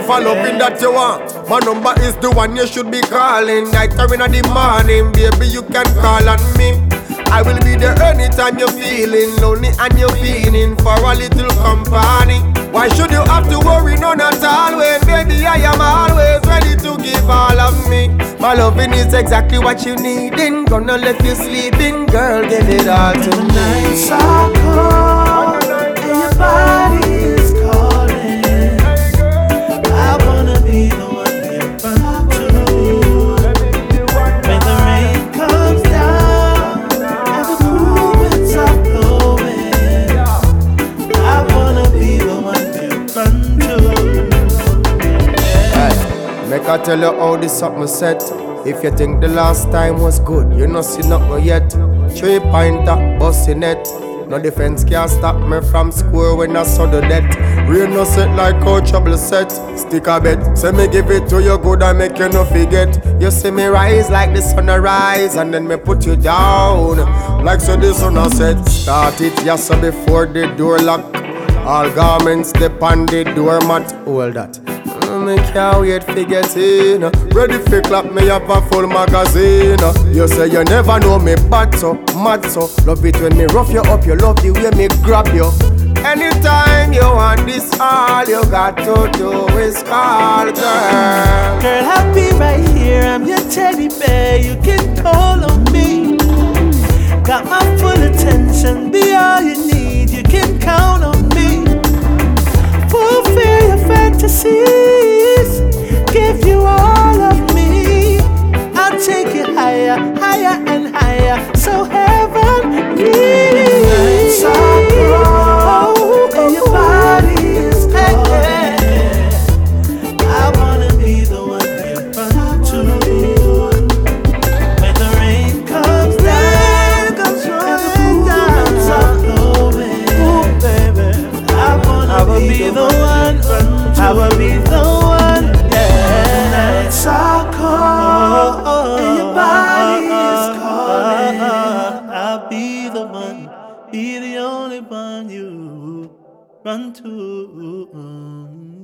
if I loving that you want, my number is the one you should be calling. Night or in the morning, baby, you can call on me. I will be there anytime you're feeling lonely and you're feeling for a little company. Why should you have to worry? None at all. When baby, I am always ready to give all of me. My loving is exactly what you need. Ain't gonna let you sleep in, girl. Give it all to me. Nights are cold and your body is calling. I wanna be the one you run to. When the rain comes down and the cool winds are blowing, I wanna be the one you run to. Hey, make I tell you how this something set. If you think the last time was good, you no see nothing yet. 3 pointer, busting it. No defense can stop me from score when I saw the debt. Real no set like how trouble set. Stick a bet, say me give it to you good and make you no forget. You see me rise like the sun rise and then me put you down like so the sun a set. Start it yes so before the door lock. All garments step on the doormat. Hold that. Me can't wait to get in. Ready for clap, me have a full magazine. You say you never know me bad so, mad so. Love it when me rough you up, you love the way me grab you. Anytime you want this, all you got to do is call, girl. Girl, I'll be right here, I'm your teddy bear, you can call on me. Got my full attention, be all you need, you can count on me. Fulfill your fantasies, give you all of me. I'll take you higher, higher and higher, so heavenly. Nights are cold and your body is calling. I wanna be the one you run to. When the rain comes down and the cool winds are blowing, ooh, baby, I will be the one, I will be the one, yeah. Nights are cold and your body is calling. I'll be the one, be the only one you run to.